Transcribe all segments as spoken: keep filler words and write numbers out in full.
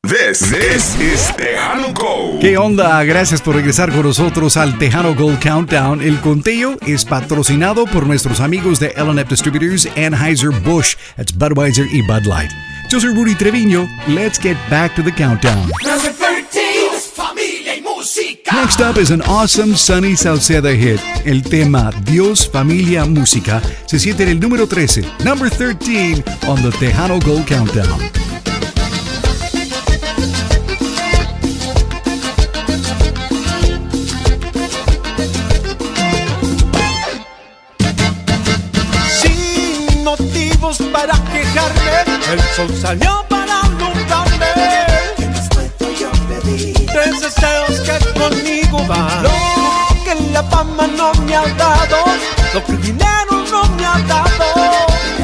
This, this is Tejano Gold. ¿Qué onda? Gracias por regresar con nosotros al Tejano Gold Countdown. El conteo es patrocinado por nuestros amigos de L and F Distributors, Anheuser-Busch, that's Budweiser y Bud Light. Yo soy Rudy Treviño. Let's get back to the countdown. Number thirteen, familia y música. Next up is an awesome Sonny Sauceda hit. El tema Dios, Familia, Música se siente en el número trece, number thirteen on the Tejano Gold Countdown. Sin motivos para quejarme, el sol salió para alumbrarme. Tres deseos que conmigo van. Lo que la fama no me ha dado, lo que el dinero no me ha dado.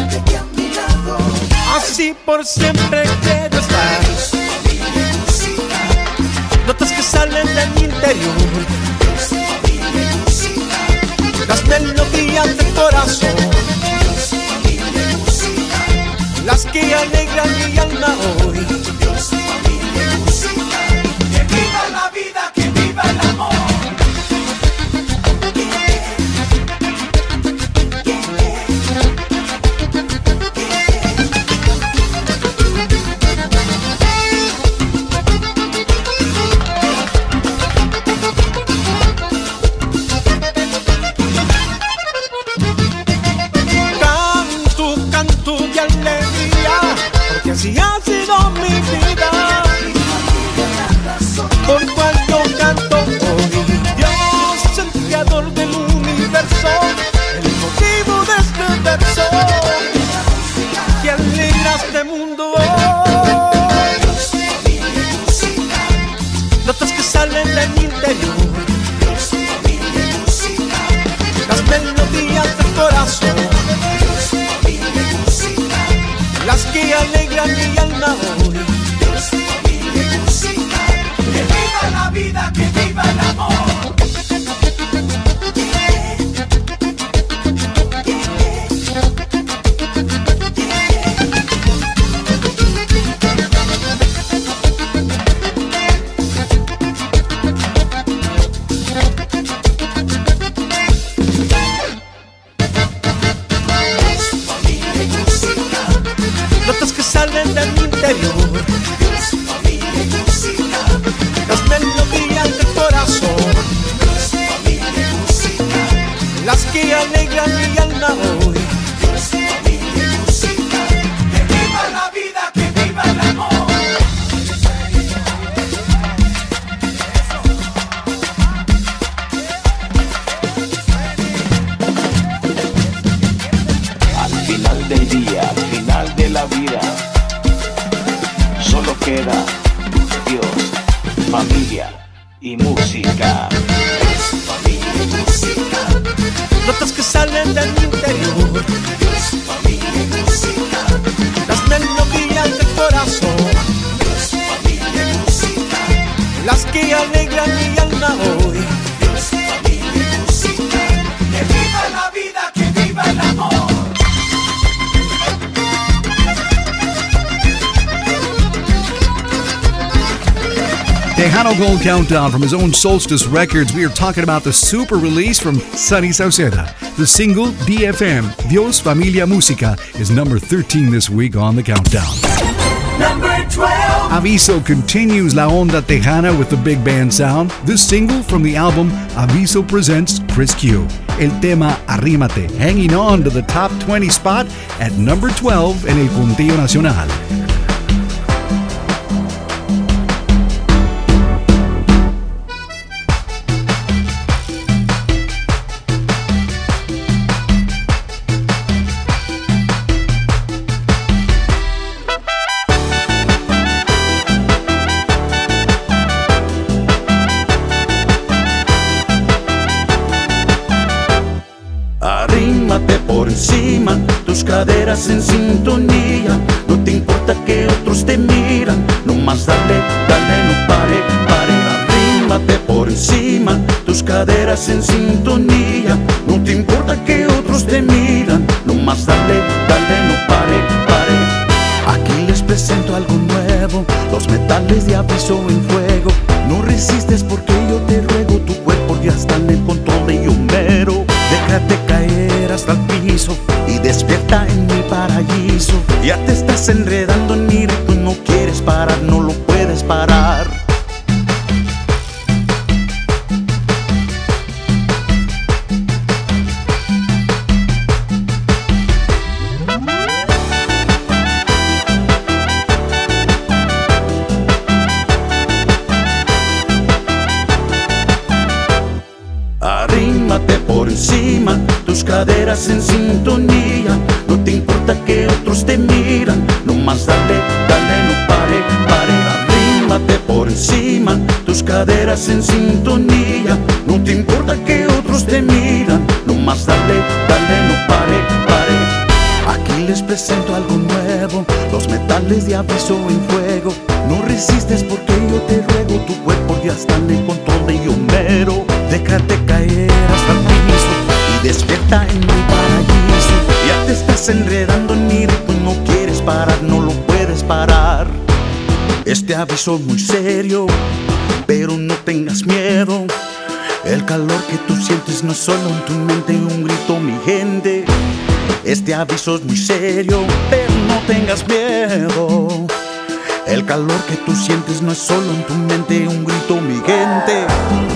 Así por siempre quiero estar. Notas que salen de mi interior, las melodías del corazón, las que alegran mi alma hoy. Que viva la vida, que viva el amor. Canto, canto de alegría, porque así ha sido mi vida. Por cual yo canto hoy, Dios, el creador del universo, el motivo de este verso, que alegra este mundo hoy. Notas que salen de mi interior, las melodías del corazón, las que alegran mi alma hoy. Que viva la vida, que viva el amor. Notas que salen de mi interior, las melodías del corazón, las que alegran mi alma hoy. Que viva la vida, que viva el amor. Al final del día, al final de la vida, solo queda Dios, familia y música. Notas que salen de mi interior, las melodías del corazón, las que alegran mi alma hoy. Que viva la vida, que viva el amor. Tejano Gold Countdown from his own Solstice Records. We are talking about the super release from Sonny Sauceda. The single D F M, Dios, Familia, Música, is number thirteen this week on the countdown. Number twelve. Aviso continues la onda tejana with the big band sound. This single from the album Aviso presents Chris Q. El tema Arrímate, hanging on to the top twenty spot at number twelve en el conteo nacional. Arrímate por encima, tus caderas en sintonía. No te importa que otros te miran, nomás dale, dale, no pare, pare. Arrímate por encima, tus caderas en sintonía. No te importa que otros te miran, nomás dale, dale, no pare, pare. Aquí les presento algo nuevo, los metales metales de aviso en fuego. No resistes porque yo te ruego, tu cuerpo ya está en el control de yo mero. Déjate caer hasta el piso y despierta en mi paraíso. Ya te estás enredando en mi ritmo, no quieres parar, no lo puedes parar. Arrímate por encima, tus caderas en sintonía. No te importa que otros te miran, nomás dale, dale, no pare, pare. Arrímate por encima, tus caderas en sintonía. No te importa que otros te miran, nomás dale, dale, no pare, pare. Aquí les presento algo nuevo, los metales de aviso en fuego. No resistes porque yo te ruego, tu cuerpo ya está en el control de yo mero. Déjate caer hasta el piso y despierta en mi paraíso. Ya te estás enredando en mi ritmo, no quieres parar, no lo puedes parar. Este aviso es muy serio, pero no tengas miedo. El calor que tú sientes no es solo en tu mente, un grito, mi gente. Este aviso es muy serio, pero no tengas miedo. El calor que tú sientes no es solo en tu mente, un grito, mi gente.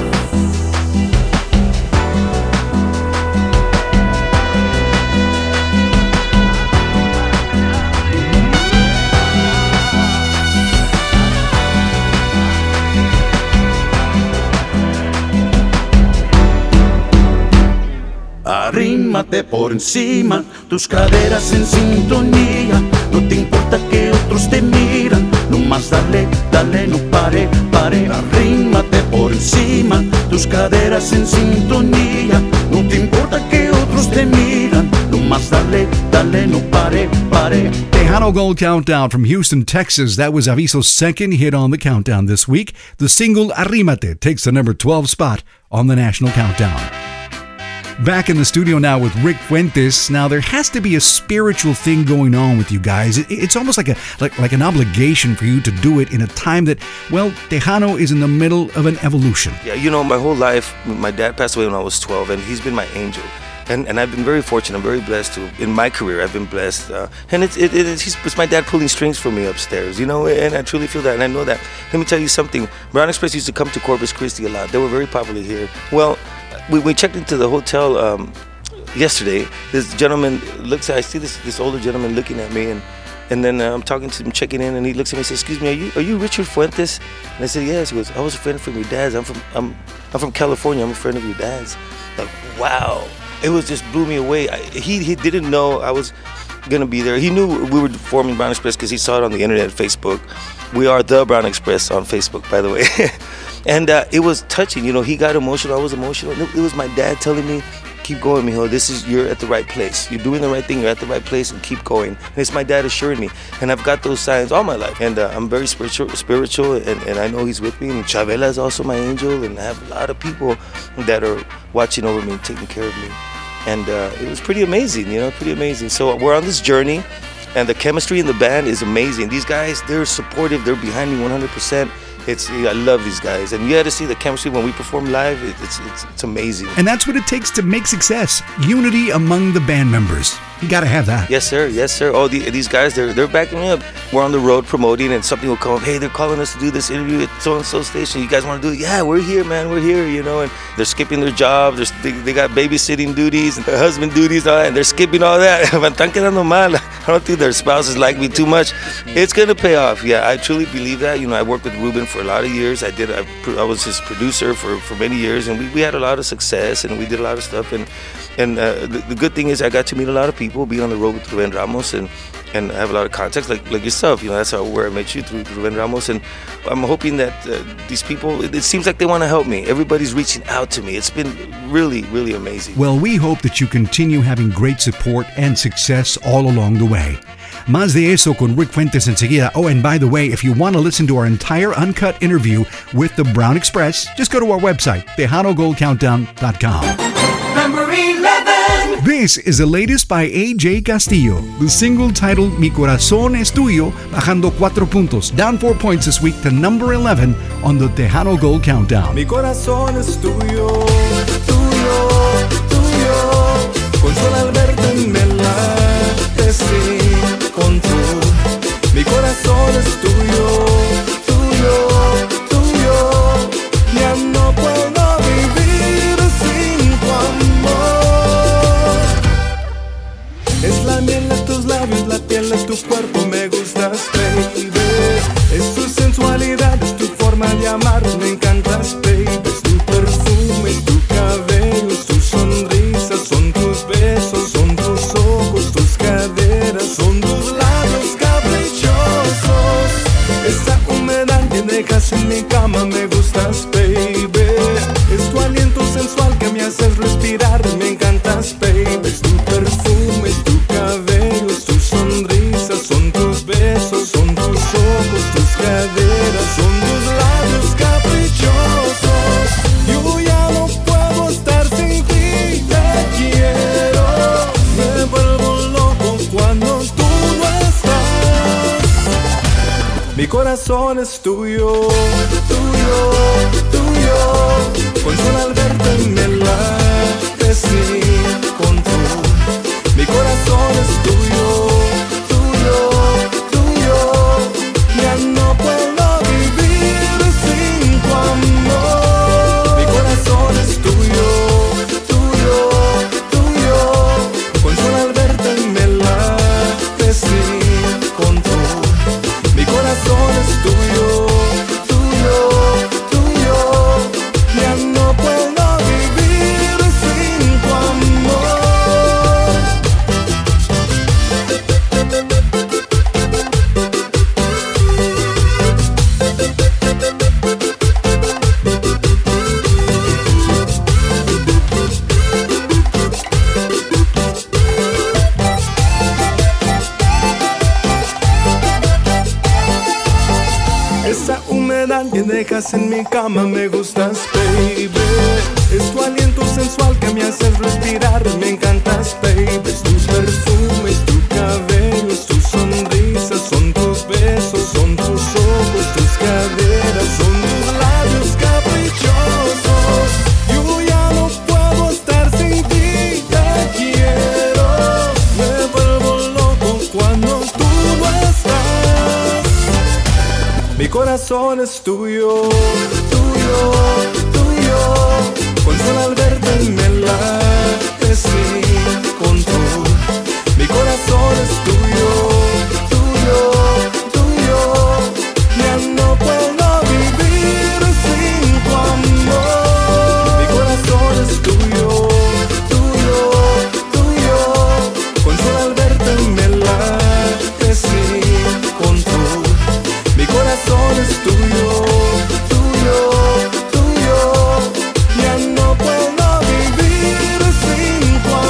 Arrímate por encima, tus caderas en sintonía. No te importa que otros te miran, nomás dale, dale, no pare, pare. Arrímate por encima, tus caderas en sintonía. No te importa que otros te miran, nomás dale, dale, no pare, pare. Tejano Gold Countdown from Houston, Texas. That was Aviso's second hit on the countdown this week. The single Arrímate takes the number twelve spot on the national countdown. Back in the studio now with Rick Fuentes. Now, there has to be a spiritual thing going on with you guys. It's almost like a like, like an obligation for you to do it in a time that, well, Tejano is in the middle of an evolution. Yeah, you know, my whole life, my dad passed away when I was twelve, and he's been my angel. And and I've been very fortunate. I'm very blessed to, in my career, I've been blessed. Uh, and it's it, it, it's, he's, it's my dad pulling strings for me upstairs, you know, and I truly feel that, and I know that. Let me tell you something. Brown Express used to come to Corpus Christi a lot. They were very popular here. Well, we, we checked into the hotel um, yesterday. This gentleman looks at, I see this this older gentleman looking at me, and and then uh, I'm talking to him, checking in, and he looks at me and says, "Excuse me, are you are you Richard Fuentes?" And I said, "Yes." He goes, "I was a friend from your dad's. I'm from I'm I'm from California. I'm a friend of your dad's." Like, wow. It was just blew me away. I, he he didn't know I was gonna be there. He knew we were forming Brown Express because he saw it on the internet, Facebook. We are the Brown Express on Facebook, by the way. And uh, it was touching. You know, he got emotional. I was emotional. It was my dad telling me, "Keep going, mijo. This is you're at the right place. You're doing the right thing. You're at the right place, and keep going." And it's my dad assuring me, and I've got those signs all my life. And uh, I'm very spiritual, spiritual, and, and I know he's with me. And Chavela is also my angel, and I have a lot of people that are watching over me, taking care of me. And uh, it was pretty amazing, you know, pretty amazing. So we're on this journey, and the chemistry in the band is amazing. These guys, they're supportive. They're behind me one hundred percent. It's I love these guys, and you had to see the chemistry when we perform live. It, it's, it's it's amazing. And that's what it takes to make success: unity among the band members. You got to have that. Yes, sir. Yes, sir. Oh, the, these guys, they're they're backing me up. We're on the road promoting, and something will come up. Hey, they're calling us to do this interview at so and so station. You guys want to do it? Yeah, we're here, man. We're here. You know, and they're skipping their job. They're, they they got babysitting duties and husband duties, all that, and they're skipping all that. Están quedando mal. I don't think their spouses like me too much. It's gonna pay off. Yeah, I truly believe that. You know, I worked with Ruben for a lot of years. I did. I, I was his producer for, for many years, and we, we had a lot of success, and we did a lot of stuff. And and uh, the, the good thing is I got to meet a lot of people, being on the road with Ruben Ramos, and and I have a lot of contacts like like yourself. You know, that's how where I met you, through Ruben Ramos. And I'm hoping that uh, these people, it, it seems like they want to help me. Everybody's reaching out to me. It's been really, really amazing. Well, we hope that you continue having great support and success all along the way. Más de eso con Rick Fuentes enseguida. Oh, and by the way, if you want to listen to our entire uncut interview with the Brown Express, just go to our website, Tejano Gold Countdown dot com. Number eleven. This is the latest by A J Castillo. The single titled Mi Corazón es Tuyo, bajando cuatro puntos, down four points this week to number eleven on the Tejano Gold Countdown. Mi corazón es tuyo, tuyo, tuyo. Con solo al verte me late sin control. Mi corazón es tuyo, tuyo, tuyo. Ya no puedo vivir sin tu amor. Es la miel de tus labios, la piel de tu cuerpo, me gustas, baby. Es tu sensualidad, es tu forma de amar, me encantas, baby. Es tu perfume, es tu cabello, es tu sonrisa, son tus besos, son tus ojos, tus caderas, son tus labios caprichosos. Esa humedad que dejas en mi cama, me gustas, baby. Es tu aliento sensual que me haces respirar, me encantas, baby. Es tu perfume, es tu cabello, es tu sonrisa, son tus besos, son tus ojos, tus caderas, son tus labios caprichosos. Yo ya no puedo estar sin ti, te quiero. Me vuelvo loco cuando tú no estás. Mi corazón es tuyo, tuyo, tuyo. Con solo al verte me late sin control. Mi corazón es tuyo, tuyo, tuyo. Ya no puedo vivir sin tu amor. Mi corazón es tuyo, tuyo, tuyo. Con solo al verte me late sin control. Mi corazón es tuyo, tuyo, tuyo. Ya no puedo vivir sin tu amor. Esa humedad que dejas en mi cama, me gustas, baby. Es tu aliento sensual que me haces respirar, me encantas, baby. Es tu perfume, es tu cabello, es tu sonrisa, son tus besos, son tus ojos, tus caderas, son tus labios caprichosos. Yo ya no puedo estar sin ti, te quiero. Me vuelvo loco cuando tú no estás. Mi corazón es tuyo, tuyo, tuyo. Con solo al verte me late sin control. Mi corazón es tuyo, tuyo, tuyo. Ya no puedo vivir sin tu amor. Mi corazón es tuyo, tuyo, tuyo. Con solo al verte me late sin control. Mi corazón es tuyo, tuyo, tuyo. Ya no puedo vivir sin tu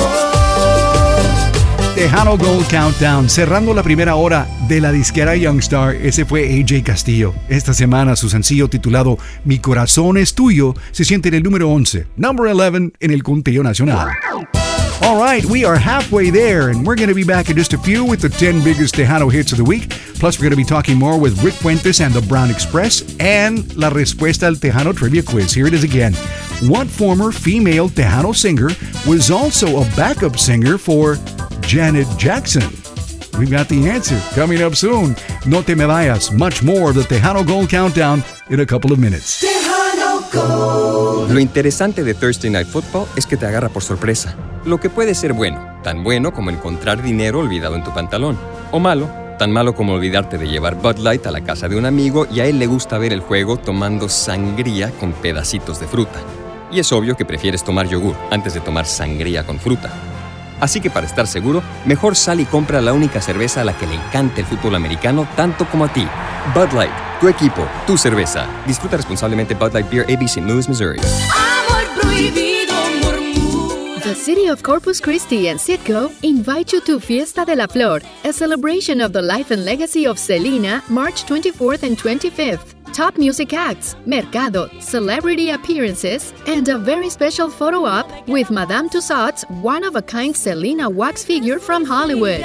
amor. Tejano Gold Countdown, cerrando la primera hora de la disquera Youngstar. Ese fue A J Castillo. Esta semana su sencillo titulado Mi Corazón es Tuyo se siente en el número once, number eleven en el conteo nacional. All right, we are halfway there, and we're going to be back in just a few with the ten biggest Tejano hits of the week. Plus, we're going to be talking more with Rick Fuentes and the Brown Express, and la respuesta al Tejano Trivia Quiz. Here it is again. What former female Tejano singer was also a backup singer for Janet Jackson? We've got the answer coming up soon. No te me vayas. Much more of the Tejano Gold Countdown in a couple of minutes. Tejano Gold. Lo interesante de Thursday Night Football es que te agarra por sorpresa. Lo que puede ser bueno, tan bueno como encontrar dinero olvidado en tu pantalón. O malo, tan malo como olvidarte de llevar Bud Light a la casa de un amigo y a él le gusta ver el juego tomando sangría con pedacitos de fruta. Y es obvio que prefieres tomar yogur antes de tomar sangría con fruta. Así que para estar seguro, mejor sal y compra la única cerveza a la que le encanta el fútbol americano tanto como a ti. Bud Light, tu equipo, tu cerveza. Disfruta responsablemente. Bud Light Beer, A B, Saint Louis, Missouri. Amor prohibido murmura. The City of Corpus Christi and Citgo invite you to Fiesta de la Flor, a celebration of the life and legacy of Selena, March twenty-fourth and twenty-fifth. top music acts, mercado, celebrity appearances, and a very special photo op with Madame Tussauds one-of-a-kind Selena wax figure from Hollywood.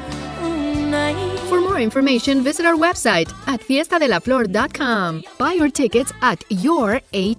For more information, visit our website at fiesta de la flor dot com. Buy your tickets at your A